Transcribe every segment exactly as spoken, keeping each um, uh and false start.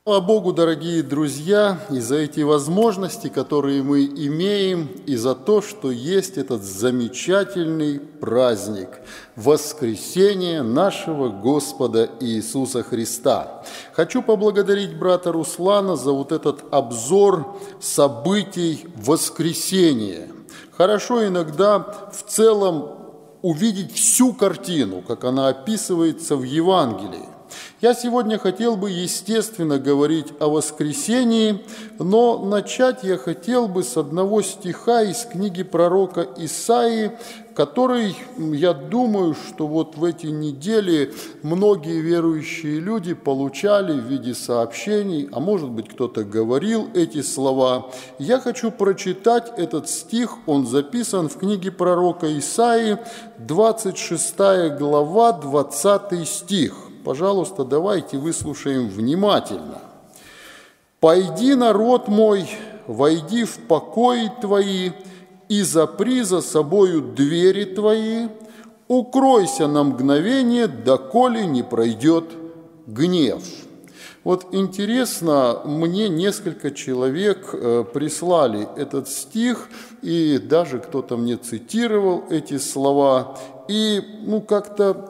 Слава Богу, дорогие друзья, и за эти возможности, которые мы имеем, и за то, что есть этот замечательный праздник – воскресение нашего Господа Иисуса Христа. Хочу поблагодарить брата Руслана за вот этот обзор событий воскресения. Хорошо иногда в целом увидеть всю картину, как она описывается в Евангелии. Я сегодня хотел бы, естественно, говорить о воскресении, но начать я хотел бы с одного стиха из книги пророка Исаии, который, я думаю, что вот в эти недели многие верующие люди получали в виде сообщений, а может быть, кто-то говорил эти слова. Я хочу прочитать этот стих, он записан в книге пророка Исаии, двадцать шестая глава, двадцатый стих. Пожалуйста, давайте выслушаем внимательно. «Пойди, народ мой, войди в покои твои, и запри за собою двери твои, укройся на мгновение, доколе не пройдет гнев». Вот интересно, мне несколько человек прислали этот стих, и даже кто-то мне цитировал эти слова, и ну как-то...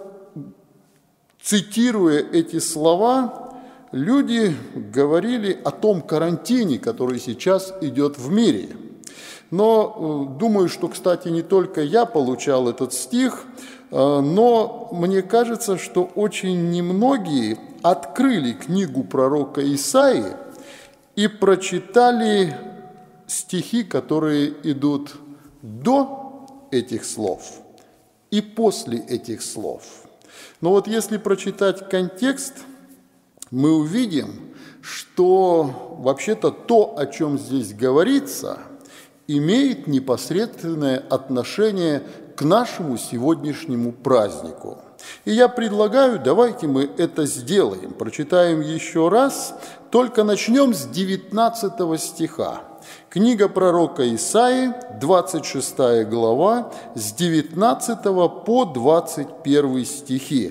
Цитируя эти слова, люди говорили о том карантине, который сейчас идет в мире. Но думаю, что, кстати, не только я получал этот стих, но мне кажется, что очень немногие открыли книгу пророка Исаии и прочитали стихи, которые идут до этих слов и после этих слов. Но вот если прочитать контекст, мы увидим, что вообще-то то, о чем здесь говорится, имеет непосредственное отношение к нашему сегодняшнему празднику. И я предлагаю, давайте мы это сделаем. Прочитаем еще раз, только начнем с девятнадцатого стиха. Книга пророка Исаии, двадцать шестая глава, с девятнадцатого по двадцать первый стихи.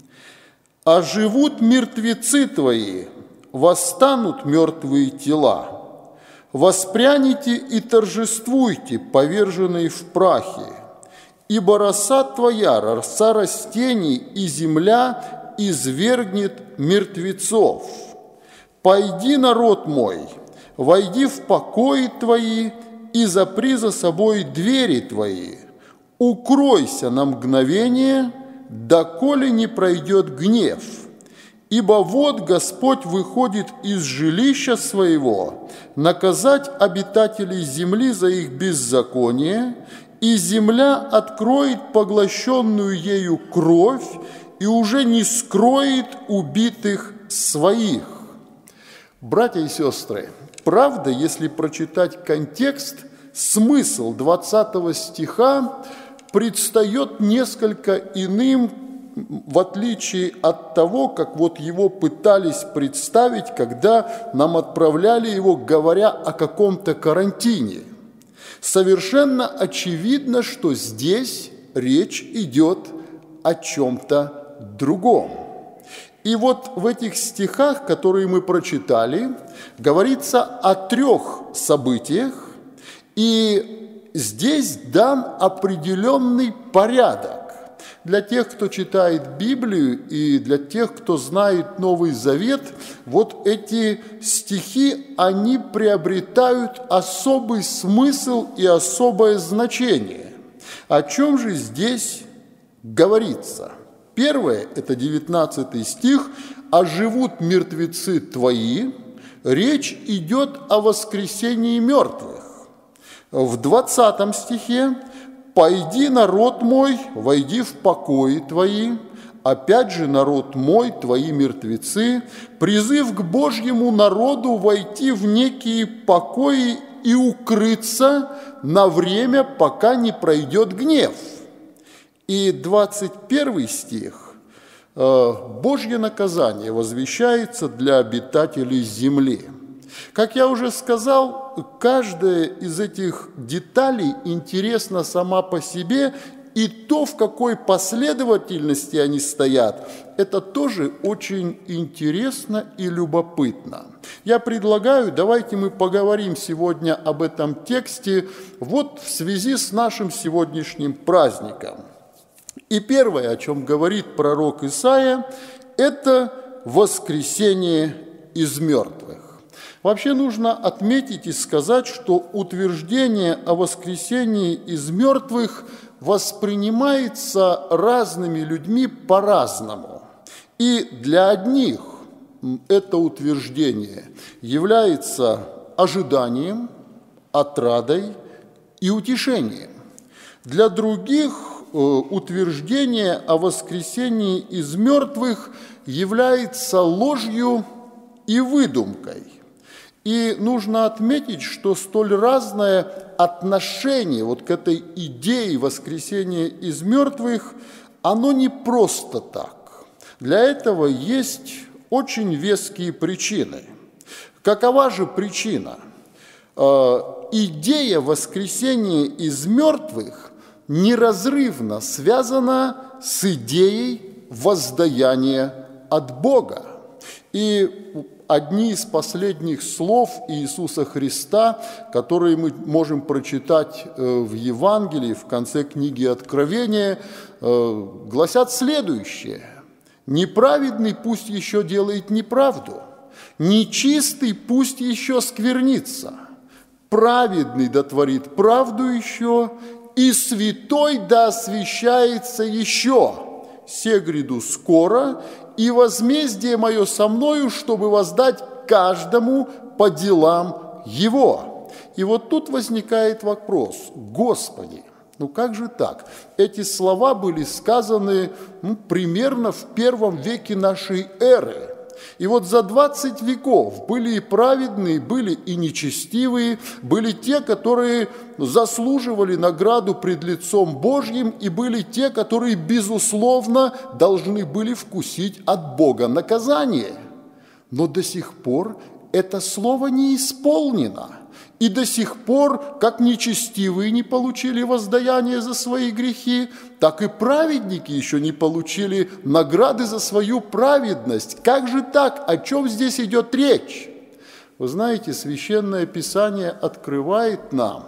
«Оживут мертвецы твои, восстанут мертвые тела. Воспряните и торжествуйте, поверженные в прахе, ибо роса твоя, роса растений, и земля извергнет мертвецов. Пойди, народ мой, войди в покои твои и запри за собой двери твои. Укройся на мгновение, доколе не пройдет гнев. Ибо вот Господь выходит из жилища своего наказать обитателей земли за их беззаконие, и земля откроет поглощенную ею кровь и уже не скроет убитых своих». Братья и сестры, правда, если прочитать контекст, смысл двадцатого стиха предстает несколько иным, в отличие от того, как вот его пытались представить, когда нам отправляли его, говоря о каком-то карантине. Совершенно очевидно, что здесь речь идет о чем-то другом. И вот в этих стихах, которые мы прочитали, говорится о трех событиях, и здесь дан определенный порядок. Для тех, кто читает Библию, и для тех, кто знает Новый Завет, вот эти стихи, они приобретают особый смысл и особое значение. О чем же здесь говорится? Первое, это девятнадцатый стих, «Оживут мертвецы твои». Речь идет о воскресении мертвых. В двадцатом стихе «Пойди, народ мой, войди в покои твои». Опять же, народ мой, твои мертвецы. Призыв к Божьему народу войти в некие покои и укрыться на время, пока не пройдет гнев. И двадцать первый стих. «Божье наказание возвещается для обитателей земли». Как я уже сказал, каждая из этих деталей интересна сама по себе и то, в какой последовательности они стоят, это тоже очень интересно и любопытно. Я предлагаю, давайте мы поговорим сегодня об этом тексте вот в связи с нашим сегодняшним праздником. И первое, о чем говорит пророк Исаия, это воскресение из мертвых. Вообще нужно отметить и сказать, что утверждение о воскресении из мертвых воспринимается разными людьми по-разному. И для одних это утверждение является ожиданием, отрадой и утешением. Для других утверждение о воскресении из мертвых является ложью и выдумкой. И нужно отметить, что столь разное отношение вот к этой идее воскресения из мертвых, оно не просто так. Для этого есть очень веские причины. Какова же причина? Идея воскресения из мертвых неразрывно связана с идеей воздаяния от Бога. И одни из последних слов Иисуса Христа, которые мы можем прочитать в Евангелии, в конце книги Откровения, гласят следующее. «Неправедный пусть еще делает неправду, нечистый пусть еще сквернится, праведный да творит правду еще, и святой да освящается еще. Се гряду скоро, и возмездие мое со мною, чтобы воздать каждому по делам его». И вот тут возникает вопрос: Господи, ну как же так? Эти слова были сказаны ну, примерно в первом веке нашей эры. И вот за двадцать веков были и праведные, были и нечестивые, были те, которые заслуживали награду пред лицом Божьим, и были те, которые, безусловно, должны были вкусить от Бога наказание. Но до сих пор это слово не исполнено. И до сих пор, как нечестивые не получили воздаяние за свои грехи, так и праведники еще не получили награды за свою праведность. Как же так? О чем здесь идет речь? Вы знаете, Священное Писание открывает нам,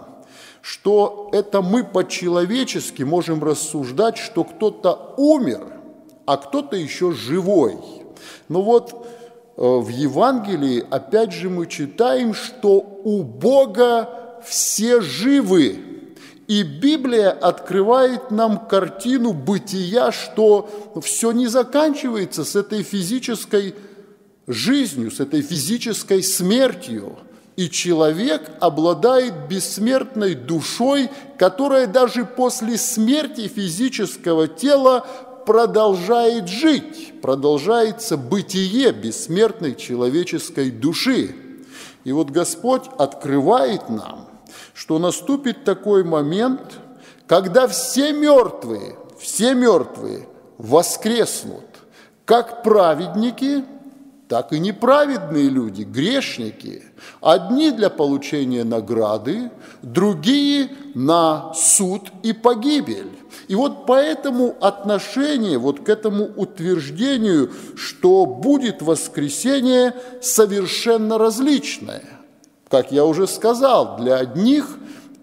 что это мы по-человечески можем рассуждать, что кто-то умер, а кто-то еще живой. Но вот в Евангелии, опять же, мы читаем, что у Бога все живы. И Библия открывает нам картину бытия, что все не заканчивается с этой физической жизнью, с этой физической смертью. И человек обладает бессмертной душой, которая даже после смерти физического тела продолжает жить, продолжается бытие бессмертной человеческой души. И вот Господь открывает нам, что наступит такой момент, когда все мертвые, все мертвые воскреснут, как праведники, так и неправедные люди, грешники. Одни для получения награды, другие на суд и погибель. И вот поэтому отношение вот к этому утверждению, что будет воскресение, совершенно различное. Как я уже сказал, для одних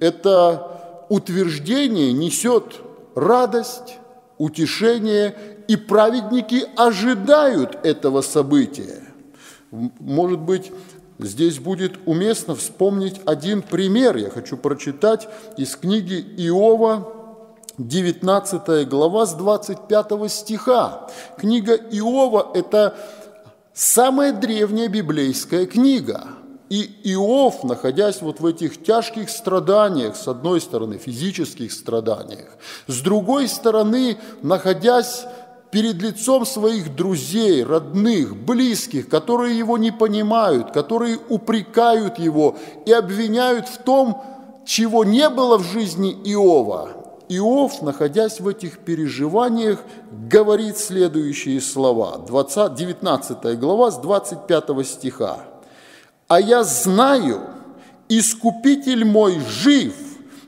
это утверждение несет радость, утешение, и праведники ожидают этого события. Может быть, здесь будет уместно вспомнить один пример. Я хочу прочитать из книги Иова, девятнадцатая глава, с двадцать пятого стиха. Книга Иова – это самая древняя библейская книга. И Иов, находясь вот в этих тяжких страданиях, с одной стороны, физических страданиях, с другой стороны, находясь перед лицом своих друзей, родных, близких, которые его не понимают, которые упрекают его и обвиняют в том, чего не было в жизни Иова, Иов, находясь в этих переживаниях, говорит следующие слова, девятнадцатая глава, с двадцать пятого стиха. «А я знаю, Искупитель мой жив,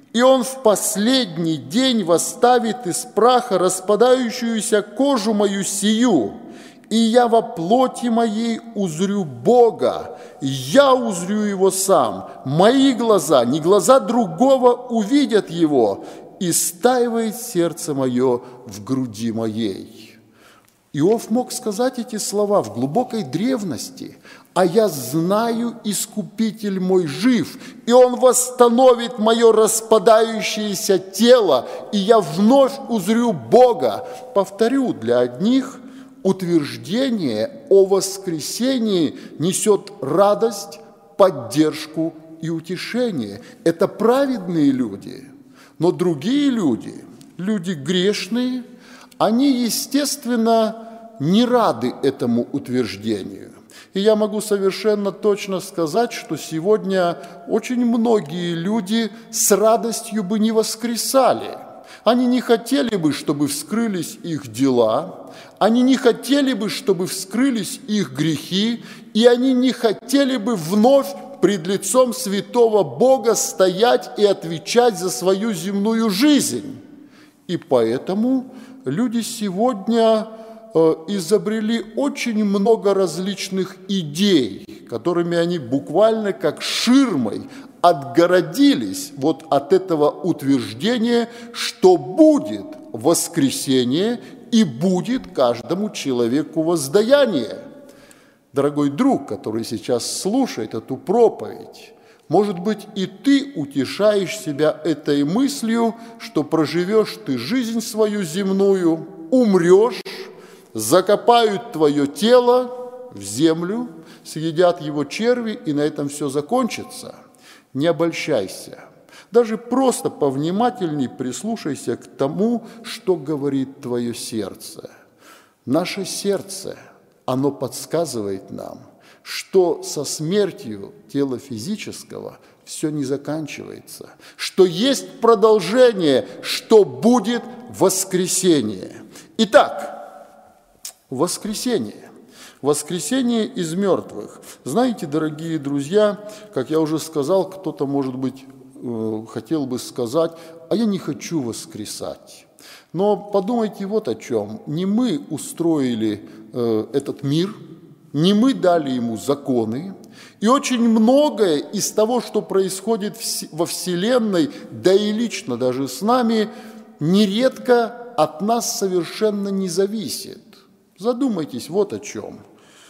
и Он в последний день восставит из праха распадающуюся кожу мою сию, и я во плоти моей узрю Бога, я узрю Его сам, мои глаза, не глаза другого увидят Его, и стаивает сердце мое в груди моей». Иов мог сказать эти слова в глубокой древности: «А я знаю, Искупитель мой жив, и Он восстановит мое распадающееся тело, и я вновь узрю Бога». Повторю, для одних утверждение о воскресении несет радость, поддержку и утешение. Это праведные люди, но другие люди, люди грешные, они, естественно, не рады этому утверждению. И я могу совершенно точно сказать, что сегодня очень многие люди с радостью бы не воскресали. Они не хотели бы, чтобы вскрылись их дела, они не хотели бы, чтобы вскрылись их грехи, и они не хотели бы вновь пред лицом святого Бога стоять и отвечать за свою земную жизнь. И поэтому люди сегодня изобрели очень много различных идей, которыми они буквально как ширмой отгородились вот от этого утверждения, что будет воскресение и будет каждому человеку воздаяние. Дорогой друг, который сейчас слушает эту проповедь, может быть, и ты утешаешь себя этой мыслью, что проживешь ты жизнь свою земную, умрешь, закопают твое тело в землю, съедят его черви, и на этом все закончится. Не обольщайся. Даже просто повнимательней прислушайся к тому, что говорит твое сердце. Наше сердце, оно подсказывает нам, что со смертью тела физического все не заканчивается, что есть продолжение, что будет воскресение. Итак, воскресение. Воскресение из мертвых. Знаете, дорогие друзья, как я уже сказал, кто-то, может быть, хотел бы сказать: а я не хочу воскресать. Но подумайте вот о чем. Не мы устроили этот мир, не мы дали ему законы, и очень многое из того, что происходит во Вселенной, да и лично даже с нами, нередко от нас совершенно не зависит. Задумайтесь вот о чем.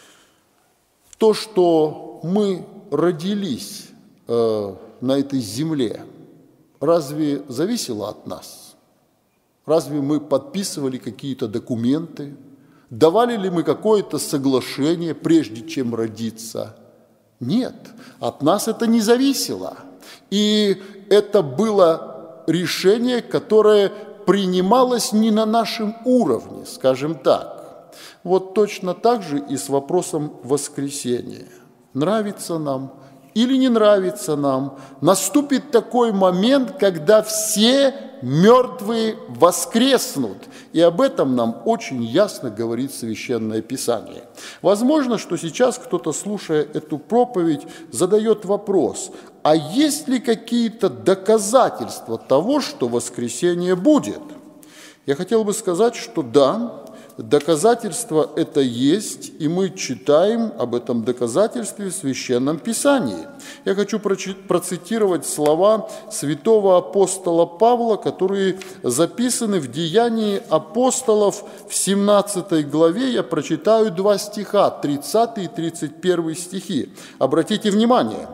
То, что мы родились э, на этой земле, разве зависело от нас? Разве мы подписывали какие-то документы? Давали ли мы какое-то соглашение, прежде чем родиться? Нет, от нас это не зависело. И это было решение, которое принималось не на нашем уровне, скажем так. Вот точно так же и с вопросом воскресения. Нравится нам или не нравится нам, наступит такой момент, когда все мертвые воскреснут. И об этом нам очень ясно говорит Священное Писание. Возможно, что сейчас кто-то, слушая эту проповедь, задает вопрос: а есть ли какие-то доказательства того, что воскресение будет? Я хотел бы сказать, что да, доказательство это есть, и мы читаем об этом доказательстве в Священном Писании. Я хочу процитировать слова святого апостола Павла, которые записаны в Деянии апостолов в семнадцатой главе. Я прочитаю два стиха, тридцатый и тридцать первый стихи. Обратите внимание.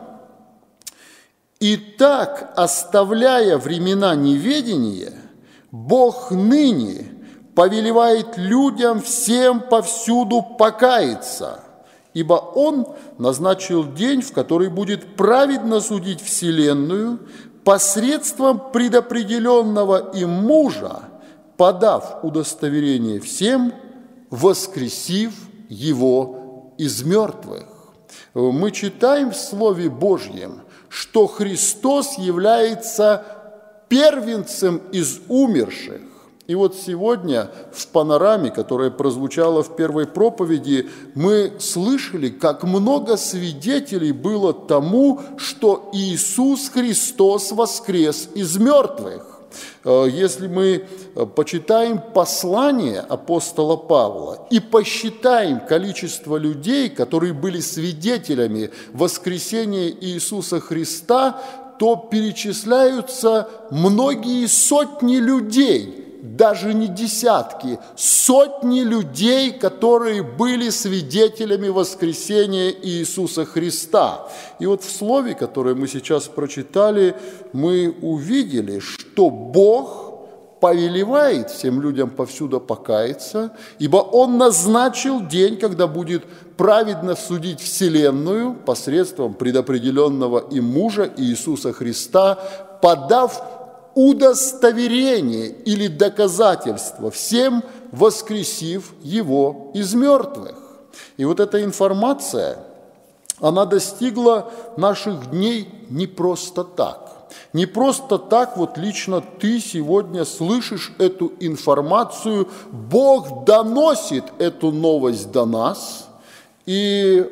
«Итак, оставляя времена неведения, Бог ныне повелевает людям всем повсюду покаяться, ибо Он назначил день, в который будет праведно судить вселенную посредством предопределенного им мужа, подав удостоверение всем, воскресив его из мертвых». Мы читаем в Слове Божьем, что Христос является первенцем из умерших. И вот сегодня в панораме, которая прозвучала в первой проповеди, мы слышали, как много свидетелей было тому, что Иисус Христос воскрес из мертвых. Если мы почитаем послание апостола Павла и посчитаем количество людей, которые были свидетелями воскресения Иисуса Христа, то перечисляются многие сотни людей, даже не десятки, сотни людей, которые были свидетелями воскресения Иисуса Христа. И вот в слове, которое мы сейчас прочитали, мы увидели, что Бог повелевает всем людям повсюду покаяться, ибо Он назначил день, когда будет праведно судить вселенную посредством предопределенного им мужа Иисуса Христа, подав удостоверение или доказательство всем, воскресив Его из мертвых. И вот эта информация, она достигла наших дней не просто так. Не просто так вот лично ты сегодня слышишь эту информацию, Бог доносит эту новость до нас, и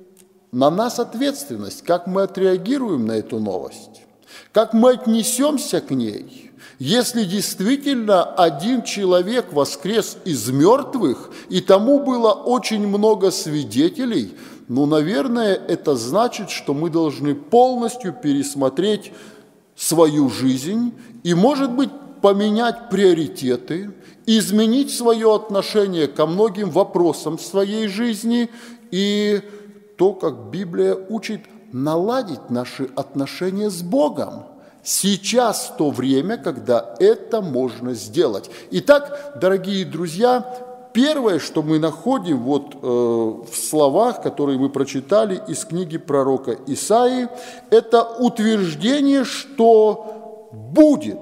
на нас ответственность, как мы отреагируем на эту новость. Как мы отнесемся к ней, если действительно один человек воскрес из мертвых, и тому было очень много свидетелей, ну, наверное, это значит, что мы должны полностью пересмотреть свою жизнь и, может быть, поменять приоритеты, изменить свое отношение ко многим вопросам в своей жизни и то, как Библия учит, наладить наши отношения с Богом. Сейчас то время, когда это можно сделать. Итак, дорогие друзья, первое, что мы находим вот, э, в словах, которые мы прочитали из книги пророка Исаии, это утверждение, что будет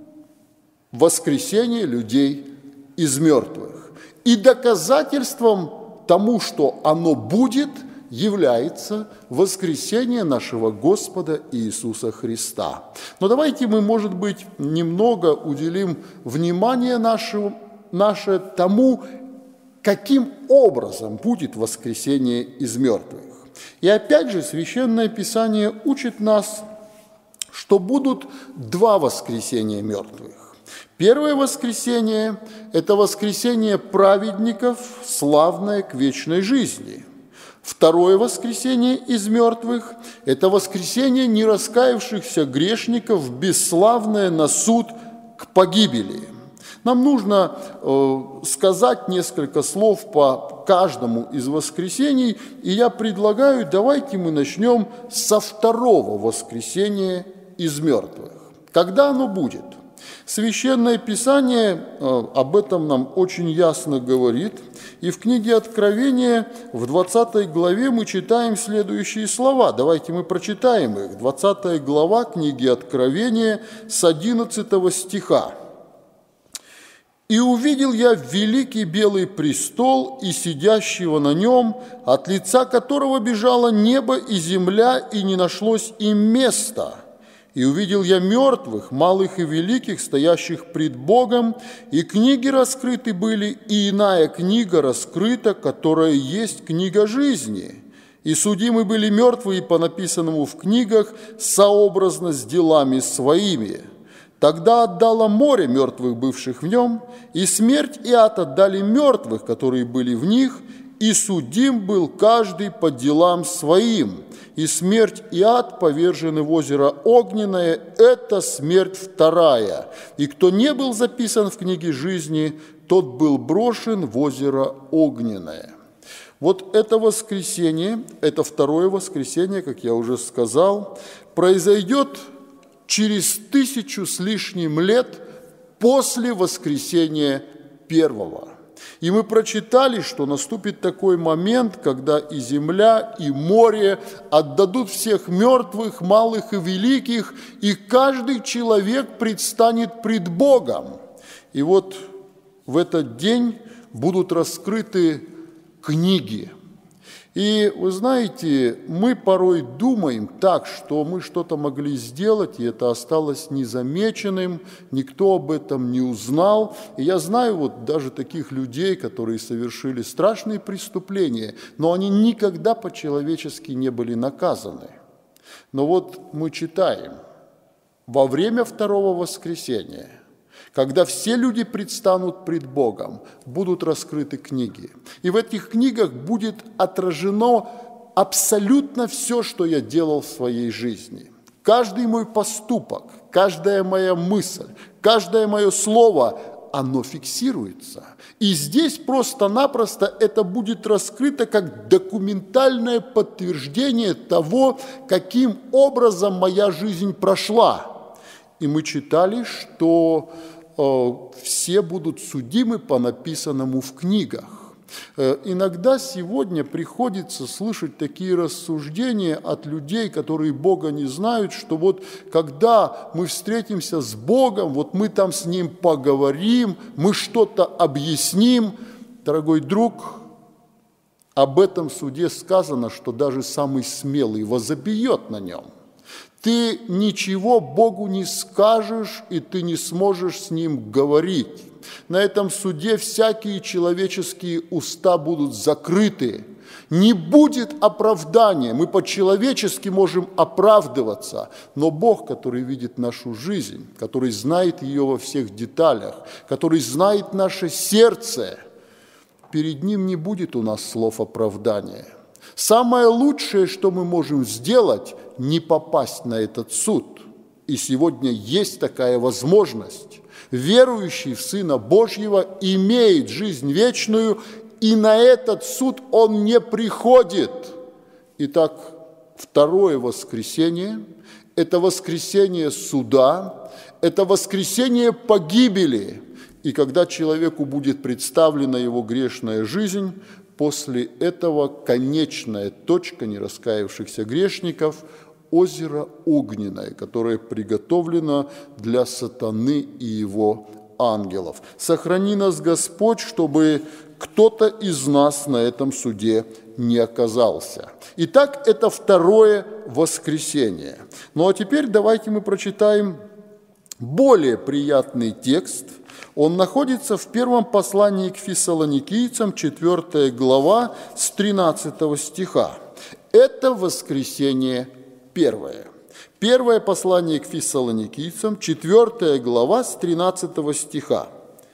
воскресение людей из мертвых. И доказательством тому, что оно будет, является воскресение нашего Господа Иисуса Христа. Но давайте мы, может быть, немного уделим внимание нашему, наше тому, каким образом будет воскресение из мертвых. И опять же, Священное Писание учит нас, что будут два воскресения мертвых. Первое воскресение – это воскресение праведников, славное к вечной жизни. Второе воскресение из мертвых – это воскресение нераскаявшихся грешников, бесславное на суд к погибели. Нам нужно э, сказать несколько слов по каждому из воскресений, и я предлагаю, давайте мы начнем со второго воскресения из мертвых. Когда оно будет? Священное Писание э, об этом нам очень ясно говорит, и в книге Откровения в двадцатой главе мы читаем следующие слова. Давайте мы прочитаем их. двадцатая глава книги Откровения с одиннадцатого стиха. «И увидел я великий белый престол и сидящего на нем, от лица которого бежало небо и земля, и не нашлось им места. И увидел я мертвых, малых и великих, стоящих пред Богом, и книги раскрыты были, и иная книга раскрыта, которая есть книга жизни. И судимы были мертвые по написанному в книгах сообразно с делами своими. Тогда отдало море мертвых, бывших в нем, и смерть и ад отдали мертвых, которые были в них, и судим был каждый по делам своим. И смерть и ад повержены в озеро огненное, это смерть вторая. И кто не был записан в книге жизни, тот был брошен в озеро огненное». Вот это воскресенье, это второе воскресенье, как я уже сказал, произойдет через тысячу с лишним лет после воскресения первого. И мы прочитали, что наступит такой момент, когда и земля, и море отдадут всех мертвых, малых и великих, и каждый человек предстанет пред Богом. И вот в этот день будут раскрыты книги. И вы знаете, мы порой думаем так, что мы что-то могли сделать, и это осталось незамеченным, никто об этом не узнал. И я знаю вот даже таких людей, которые совершили страшные преступления, но они никогда по-человечески не были наказаны. Но вот мы читаем, во время второго воскресения, когда все люди предстанут пред Богом, будут раскрыты книги. И в этих книгах будет отражено абсолютно все, что я делал в своей жизни. Каждый мой поступок, каждая моя мысль, каждое мое слово, оно фиксируется. И здесь просто-напросто это будет раскрыто как документальное подтверждение того, каким образом моя жизнь прошла. И мы читали, что все будут судимы по написанному в книгах. Иногда сегодня приходится слышать такие рассуждения от людей, которые Бога не знают, что вот когда мы встретимся с Богом, вот мы там с Ним поговорим, мы что-то объясним. Дорогой друг, об этом суде сказано, что даже самый смелый возопьет на нем. Ты ничего Богу не скажешь, и ты не сможешь с Ним говорить. На этом суде всякие человеческие уста будут закрыты. Не будет оправдания. Мы по-человечески можем оправдываться, но Бог, который видит нашу жизнь, который знает ее во всех деталях, который знает наше сердце, перед Ним не будет у нас слов оправдания. Самое лучшее, что мы можем сделать, не попасть на этот суд. И сегодня есть такая возможность. Верующий в Сына Божьего имеет жизнь вечную, и на этот суд он не приходит. Итак, второе воскресение – это воскресение суда, это воскресение погибели. И когда человеку будет представлена его грешная жизнь, после этого конечная точка нераскаявшихся грешников – озеро огненное, которое приготовлено для сатаны и его ангелов. Сохрани нас, Господь, чтобы кто-то из нас на этом суде не оказался. Итак, это второе воскресение. Ну а теперь давайте мы прочитаем более приятный текст. Он находится в первом послании к Фессалоникийцам, четвёртая глава, с тринадцатого стиха. Это воскресение первое. Первое послание к Фессалоникийцам, четвёртая глава, с тринадцатого стиха.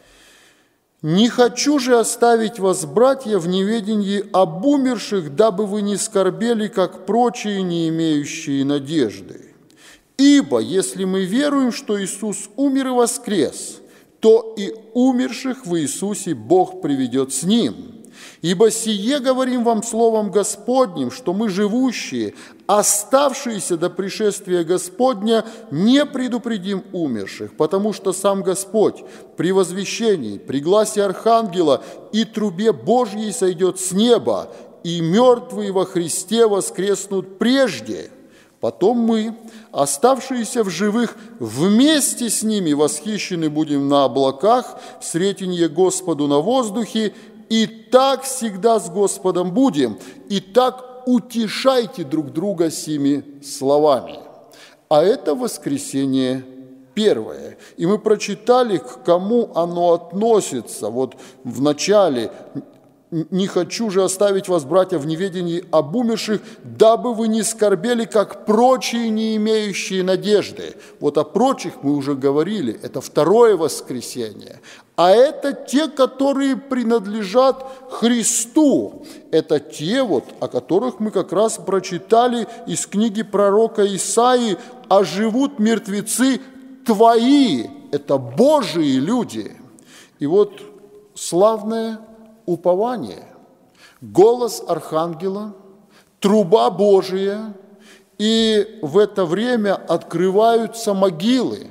«Не хочу же оставить вас, братья, в неведении об умерших, дабы вы не скорбели, как прочие, не имеющие надежды. Ибо если мы веруем, что Иисус умер и воскрес, то и умерших в Иисусе Бог приведет с Ним. Ибо сие говорим вам словом Господним, что мы, живущие, оставшиеся до пришествия Господня, не предупредим умерших, потому что сам Господь при возвещении, при гласе архангела и трубе Божьей сойдет с неба, и мертвые во Христе воскреснут прежде. Потом мы, оставшиеся в живых, вместе с ними восхищены будем на облаках, в сретенье Господу на воздухе, и так всегда с Господом будем, и так утешайте друг друга сими словами». А это воскресение первое. И мы прочитали, к кому оно относится. Вот в начале: «Не хочу же оставить вас, братья, в неведении об умерших, дабы вы не скорбели, как прочие, не имеющие надежды». Вот о прочих мы уже говорили, это второе воскресение. А это те, которые принадлежат Христу. Это те, вот, о которых мы как раз прочитали из книги пророка Исаии: «А живут мертвецы твои». Это Божии люди. И вот славное упование, голос архангела, труба Божия, и в это время открываются могилы,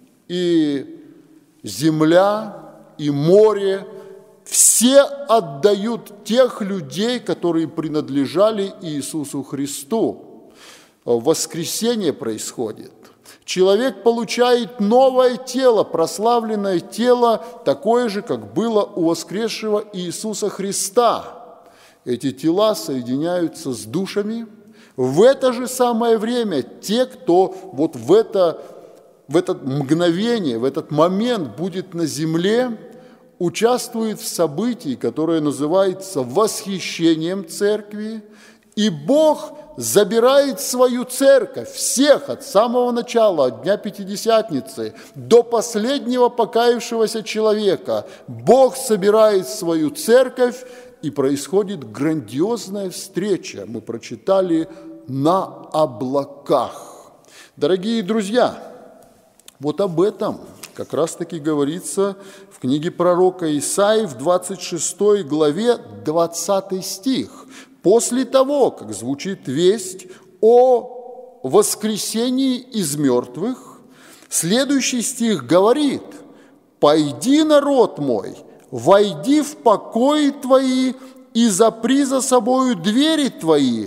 и земля, и море, все отдают тех людей, которые принадлежали Иисусу Христу. Воскресение происходит. Человек получает новое тело, прославленное тело, такое же, как было у воскресшего Иисуса Христа. Эти тела соединяются с душами. В это же самое время те, кто вот в это, в это мгновение, в этот момент будет на земле, участвует в событии, которое называется восхищением церкви, и Бог забирает свою церковь, всех от самого начала, от Дня Пятидесятницы до последнего покаявшегося человека. Бог собирает свою церковь, и происходит грандиозная встреча. Мы прочитали «на облаках». Дорогие друзья, вот об этом как раз-таки говорится в книге пророка Исаии в двадцать шестой главе, двадцатый стих. После того, как звучит весть о воскресении из мертвых, следующий стих говорит: «Пойди, народ мой, войди в покои твои и запри за собою двери твои,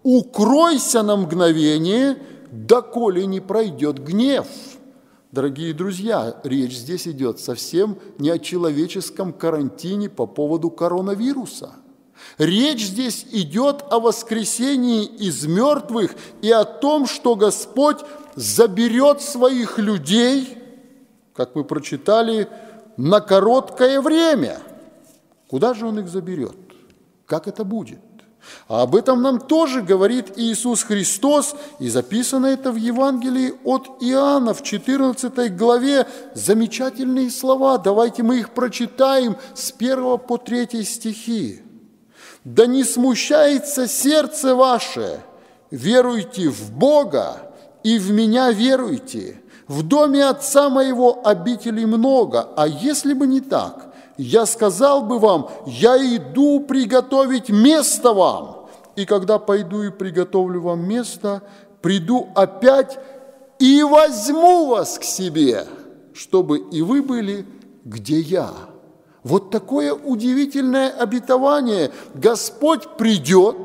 укройся на мгновение, доколе не пройдет гнев». Дорогие друзья, речь здесь идет совсем не о человеческом карантине по поводу коронавируса. Речь здесь идет о воскресении из мертвых и о том, что Господь заберет своих людей, как мы прочитали, на короткое время. Куда же Он их заберет? Как это будет? А об этом нам тоже говорит Иисус Христос, и записано это в Евангелии от Иоанна в четырнадцатой главе. Замечательные слова, давайте мы их прочитаем с первого по третий стихи. «Да не смущается сердце ваше, веруйте в Бога и в Меня веруйте. В доме Отца Моего обителей много, а если бы не так, я сказал бы вам, я иду приготовить место вам, и когда пойду и приготовлю вам место, приду опять и возьму вас к себе, чтобы и вы были, где я». Вот такое удивительное обетование. Господь придет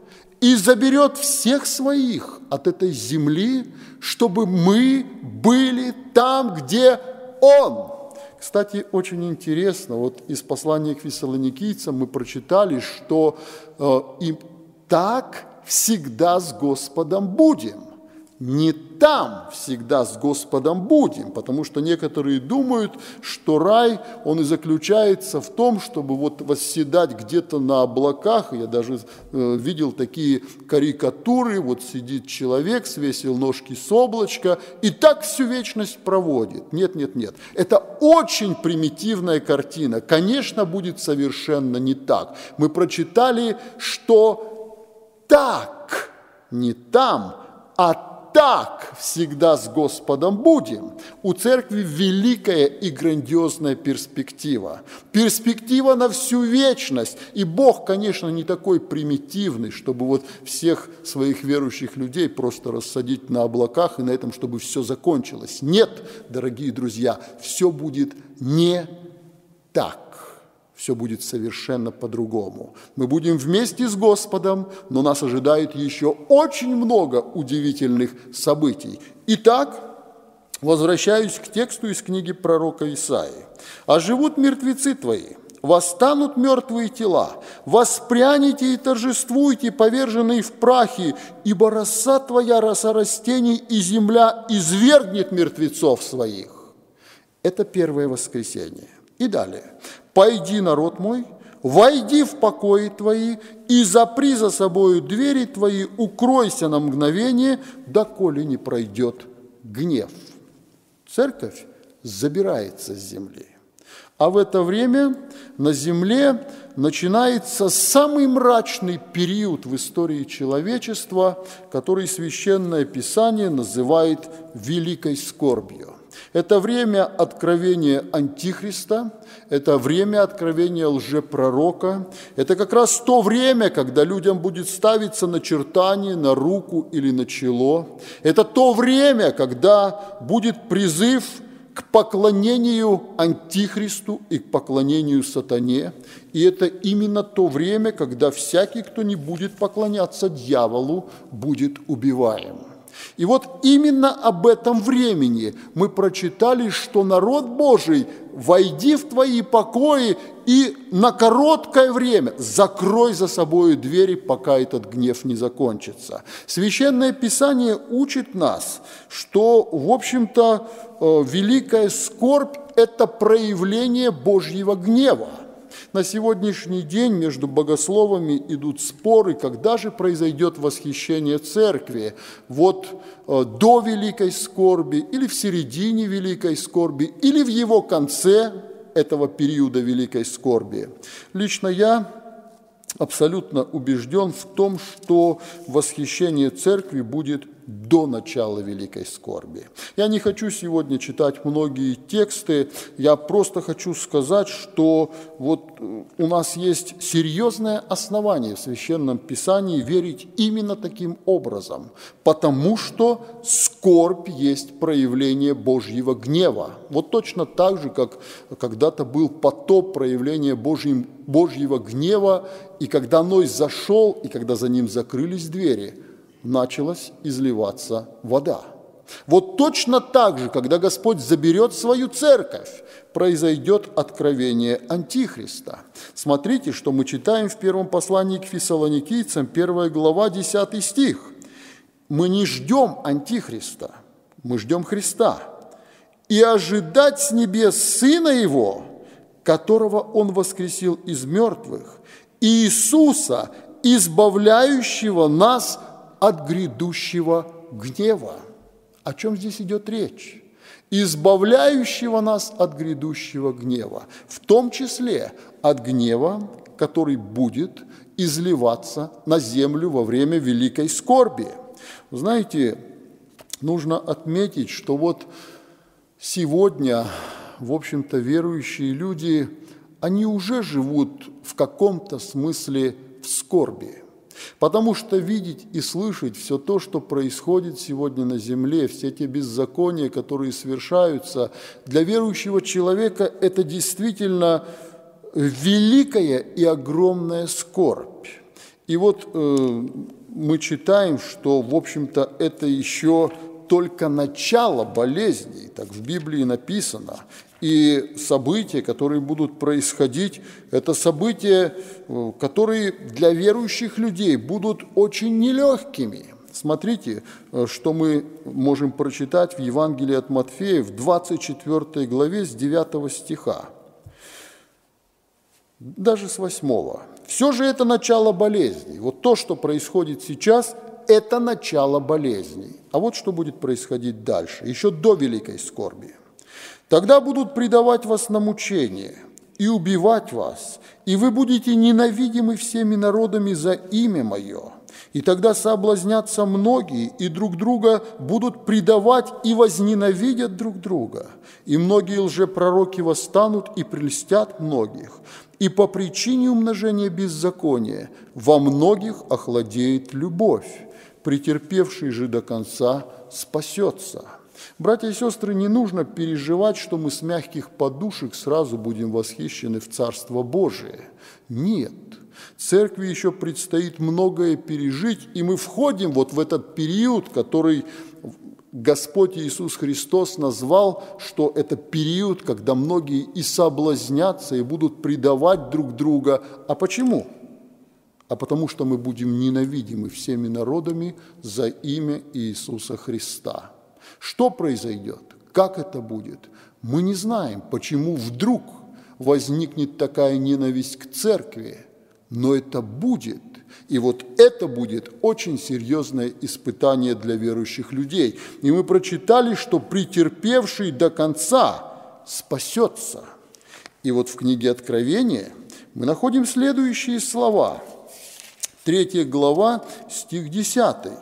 и заберет всех своих от этой земли, чтобы мы были там, где Он. Кстати, очень интересно, вот из послания к фессалоникийцам мы прочитали, что э, и так всегда с Господом будем. Не там всегда с Господом будем, потому что некоторые думают, что рай, он и заключается в том, чтобы вот восседать где-то на облаках. Я даже э, видел такие карикатуры, вот сидит человек, свесил ножки с облачка и так всю вечность проводит. Нет, нет, нет. Это очень примитивная картина. Конечно, будет совершенно не так. Мы прочитали, что так, не там, а так всегда с Господом будем. У церкви великая и грандиозная перспектива. Перспектива на всю вечность. И Бог, конечно, не такой примитивный, чтобы вот всех своих верующих людей просто рассадить на облаках и на этом, чтобы все закончилось. Нет, дорогие друзья, все будет не так. Все будет совершенно по-другому. Мы будем вместе с Господом, но нас ожидает еще очень много удивительных событий. Итак, возвращаюсь к тексту из книги пророка Исаии. «А живут мертвецы твои, восстанут мертвые тела, воспрянете и торжествуйте, поверженные в прахи, ибо роса твоя, роса растений, и земля извергнет мертвецов своих». Это первое воскресенье. И далее. «Пойди, народ мой, войди в покои твои и запри за собою двери твои, укройся на мгновение, доколе не пройдет гнев». Церковь забирается с земли. А в это время на земле начинается самый мрачный период в истории человечества, который Священное Писание называет «великой скорбью». Это время откровения Антихриста, это время откровения лжепророка, это как раз то время, когда людям будет ставиться начертание на руку или на чело. Это то время, когда будет призыв к поклонению Антихристу и к поклонению сатане. И это именно то время, когда всякий, кто не будет поклоняться дьяволу, будет убиваем. И вот именно об этом времени мы прочитали, что народ Божий, войди в твои покои и на короткое время закрой за собой двери, пока этот гнев не закончится. Священное Писание учит нас, что, в общем-то, великая скорбь – это проявление Божьего гнева. На сегодняшний день между богословами идут споры, когда же произойдет восхищение церкви. Вот до великой скорби, или в середине великой скорби, или в его конце этого периода великой скорби. Лично я абсолютно убежден в том, что восхищение церкви будет до начала великой скорби. Я не хочу сегодня читать многие тексты, я просто хочу сказать, что вот у нас есть серьезное основание в Священном Писании верить именно таким образом, потому что скорбь есть проявление Божьего гнева. Вот точно так же, как когда-то был потоп, проявление Божьим, Божьего гнева, и когда Ной зашел, и когда за ним закрылись двери, началась изливаться вода. Вот точно так же, когда Господь заберет свою церковь, произойдет откровение Антихриста. Смотрите, что мы читаем в первом послании к Фессалоникийцам, первая глава, десятый стих. Мы не ждем Антихриста, мы ждем Христа. «И ожидать с небес Сына Его, которого Он воскресил из мертвых, Иисуса, избавляющего нас от грядущего гнева». О чем здесь идет речь? Избавляющего нас от грядущего гнева, в том числе от гнева, который будет изливаться на землю во время великой скорби. Вы знаете, нужно отметить, что вот сегодня, в общем-то, верующие люди, они уже живут в каком-то смысле в скорби. Потому что видеть и слышать все то, что происходит сегодня на земле, все те беззакония, которые совершаются, для верующего человека это действительно великая и огромная скорбь. И вот э, мы читаем, что, в общем-то, это еще только начало болезней, так в Библии написано. И события, которые будут происходить, это события, которые для верующих людей будут очень нелегкими. Смотрите, что мы можем прочитать в Евангелии от Матфея в двадцать четвёртой главе с девятого стиха, даже с восьмого. Все же это начало болезней. Вот то, что происходит сейчас, это начало болезней. А вот что будет происходить дальше, еще до великой скорби. «Тогда будут предавать вас на мучение и убивать вас, и вы будете ненавидимы всеми народами за имя Мое. И тогда соблазнятся многие, и друг друга будут предавать и возненавидят друг друга. И многие лжепророки восстанут и прельстят многих. И по причине умножения беззакония во многих охладеет любовь. Претерпевший же до конца спасется». Братья и сестры, не нужно переживать, что мы с мягких подушек сразу будем восхищены в Царство Божие. Нет, церкви еще предстоит многое пережить, и мы входим вот в этот период, который Господь Иисус Христос назвал, что это период, когда многие и соблазнятся, и будут предавать друг друга. А почему? А потому что мы будем ненавидимы всеми народами за имя Иисуса Христа. Что произойдет? Как это будет? Мы не знаем, почему вдруг возникнет такая ненависть к церкви, но это будет. И вот это будет очень серьезное испытание для верующих людей. И мы прочитали, что претерпевший до конца спасется. И вот в книге Откровения мы находим следующие слова. Третья глава, стих десятый.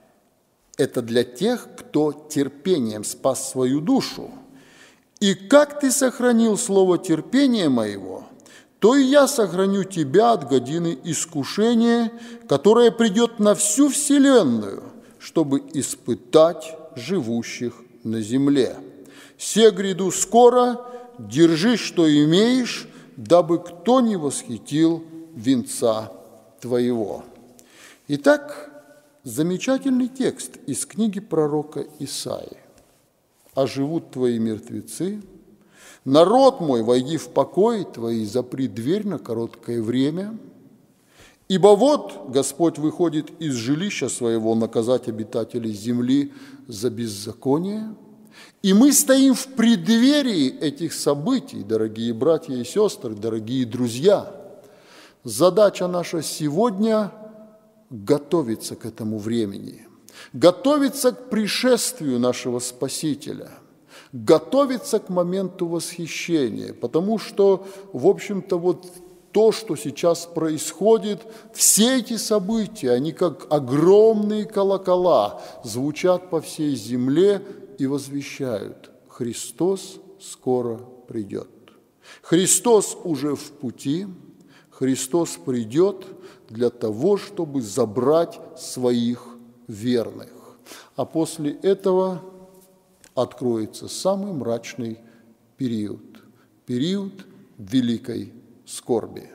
Это для тех, кто терпением спас свою душу. «И как ты сохранил слово терпения моего, то и я сохраню тебя от годины искушения, которое придет на всю вселенную, чтобы испытать живущих на земле. Се гряду скоро, держи, что имеешь, дабы кто не восхитил венца твоего». Итак, замечательный текст из книги пророка Исаии. «А живут твои мертвецы, народ мой, войди в покой твой, запри дверь на короткое время. Ибо вот Господь выходит из жилища своего наказать обитателей земли за беззаконие». И мы стоим в преддверии этих событий, дорогие братья и сестры, дорогие друзья. Задача наша сегодня – готовиться к этому времени, готовиться к пришествию нашего Спасителя, готовиться к моменту восхищения, потому что, в общем-то, вот то, что сейчас происходит, все эти события, они как огромные колокола звучат по всей земле и возвещают: Христос скоро придет. Христос уже в пути, Христос придет для того, чтобы забрать своих верных. А после этого откроется самый мрачный период, период великой скорби.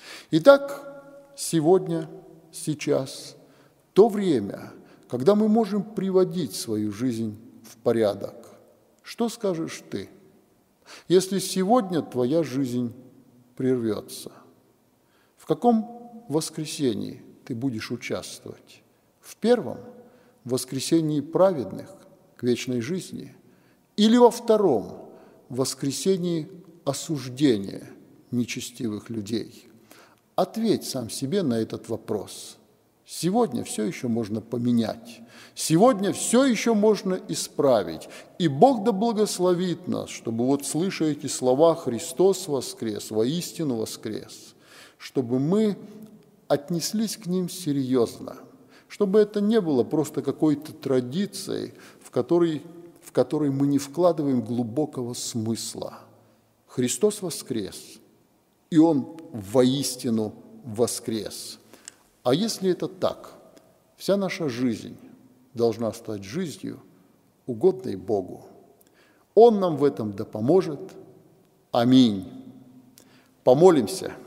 Итак, сегодня, сейчас, то время, когда мы можем приводить свою жизнь в порядок. Что скажешь ты, если сегодня твоя жизнь прервется? В каком воскресении ты будешь участвовать? В первом воскресении праведных к вечной жизни или во втором воскресении осуждения нечестивых людей? Ответь сам себе на этот вопрос. Сегодня все еще можно поменять, сегодня все еще можно исправить. И Бог да благословит нас, чтобы вот, слыша эти слова «Христос воскрес, воистину воскрес», чтобы мы отнеслись к ним серьезно, чтобы это не было просто какой-то традицией, в которой, в которой мы не вкладываем глубокого смысла. Христос воскрес, и Он воистину воскрес. А если это так, вся наша жизнь должна стать жизнью, угодной Богу. Он нам в этом да поможет. Аминь. Помолимся.